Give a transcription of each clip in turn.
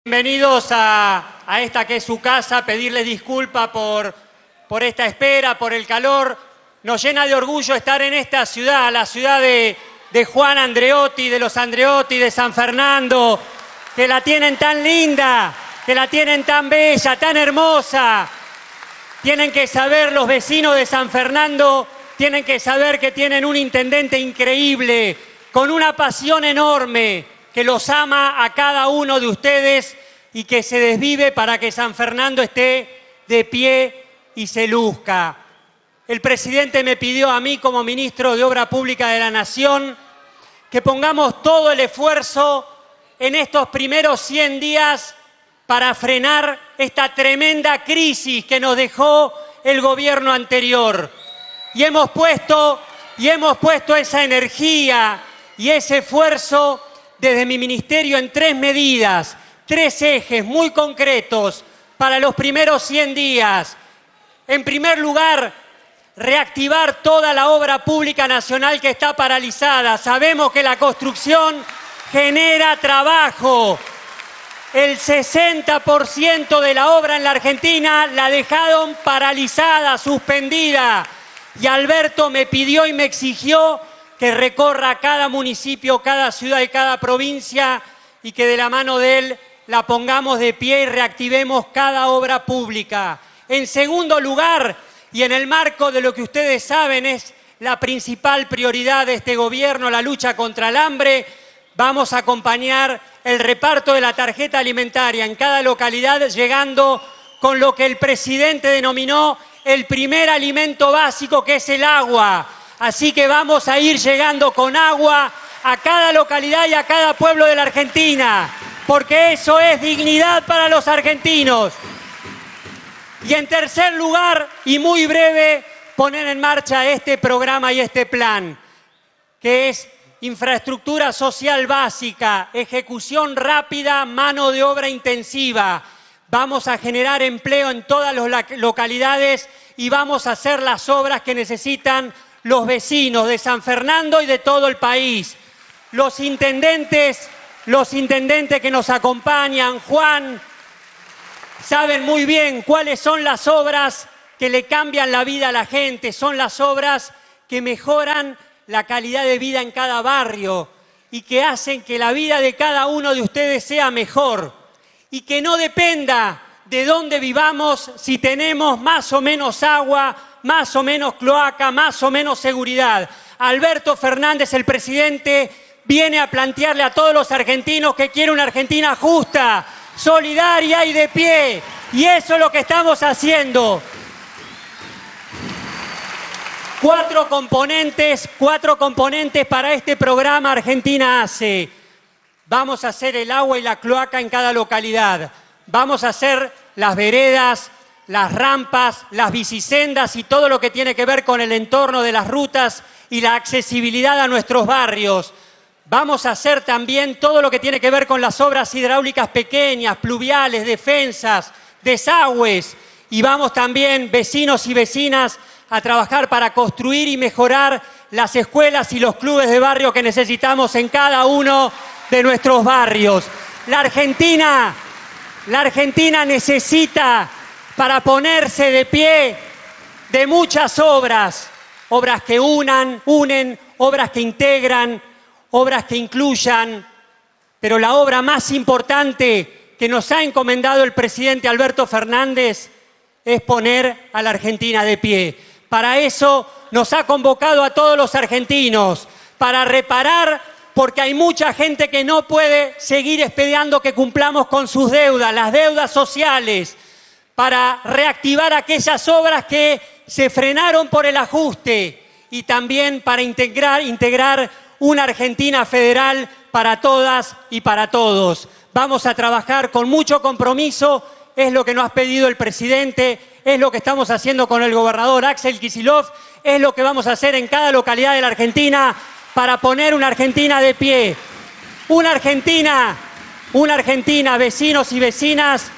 Bienvenidos a esta que es su casa, pedirles disculpas por esta espera, por el calor. Nos llena de orgullo estar en esta ciudad, la ciudad de Juan Andreotti, de los Andreotti, de San Fernando, que la tienen tan linda, que la tienen tan bella, tan hermosa. Tienen que saber los vecinos de San Fernando, tienen que saber que tienen un intendente increíble, con una pasión enorme, que los ama a cada uno de ustedes y que se desvive para que San Fernando esté de pie y se luzca. El presidente me pidió a mí, como ministro de Obra Pública de la Nación, que pongamos todo el esfuerzo en estos primeros 100 días para frenar esta tremenda crisis que nos dejó el gobierno anterior. Y hemos puesto esa energía y ese esfuerzo desde mi ministerio en 3 medidas, 3 ejes muy concretos para los primeros 100 días. En primer lugar, reactivar toda la obra pública nacional que está paralizada. Sabemos que la construcción genera trabajo. El 60% de la obra en la Argentina la dejaron paralizada, suspendida. Y Alberto me pidió y me exigió que recorra cada municipio, cada ciudad y cada provincia y que de la mano de él la pongamos de pie y reactivemos cada obra pública. En segundo lugar, y en el marco de lo que ustedes saben es la principal prioridad de este gobierno, la lucha contra el hambre, vamos a acompañar el reparto de la tarjeta alimentaria en cada localidad, llegando con lo que el presidente denominó el primer alimento básico, que es el agua. Así que vamos a ir llegando con agua a cada localidad y a cada pueblo de la Argentina, porque eso es dignidad para los argentinos. Y en tercer lugar, y muy breve, poner en marcha este programa y este plan, que es infraestructura social básica, ejecución rápida, mano de obra intensiva. Vamos a generar empleo en todas las localidades y vamos a hacer las obras que necesitan los vecinos de San Fernando y de todo el país. Los intendentes que nos acompañan, Juan, saben muy bien cuáles son las obras que le cambian la vida a la gente. Son las obras que mejoran la calidad de vida en cada barrio y que hacen que la vida de cada uno de ustedes sea mejor y que no dependa de dónde vivamos, si tenemos más o menos agua, más o menos cloaca, más o menos seguridad. Alberto Fernández, el presidente, viene a plantearle a todos los argentinos que quiere una Argentina justa, solidaria y de pie. Y eso es lo que estamos haciendo. 4 componentes para este programa Argentina Hace. Vamos a hacer el agua y la cloaca en cada localidad. Vamos a hacer las veredas, las rampas, las bicisendas y todo lo que tiene que ver con el entorno de las rutas y la accesibilidad a nuestros barrios. Vamos a hacer también todo lo que tiene que ver con las obras hidráulicas pequeñas, pluviales, defensas, desagües. Y vamos también, vecinos y vecinas, a trabajar para construir y mejorar las escuelas y los clubes de barrio que necesitamos en cada uno de nuestros barrios. La Argentina necesita, para ponerse de pie, de muchas obras. Obras que unen, obras que integran, obras que incluyan. Pero la obra más importante que nos ha encomendado el presidente Alberto Fernández es poner a la Argentina de pie. Para eso nos ha convocado a todos los argentinos, para reparar, porque hay mucha gente que no puede seguir esperando que cumplamos con sus deudas, las deudas sociales, para reactivar aquellas obras que se frenaron por el ajuste y también para integrar una Argentina federal para todas y para todos. Vamos a trabajar con mucho compromiso, es lo que nos ha pedido el presidente, es lo que estamos haciendo con el gobernador Axel Kicillof, es lo que vamos a hacer en cada localidad de la Argentina para poner una Argentina de pie. Una Argentina, vecinos y vecinas,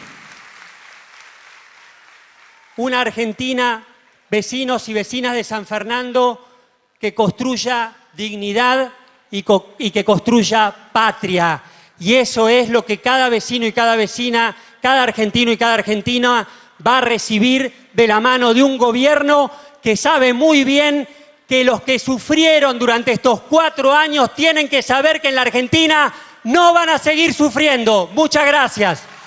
una Argentina, vecinos y vecinas de San Fernando, que construya dignidad y que construya patria, Y eso es lo que cada vecino y cada vecina, cada argentino y cada argentina va a recibir de la mano de un gobierno que sabe muy bien que los que sufrieron durante estos 4 años tienen que saber que en la Argentina no van a seguir sufriendo. Muchas gracias.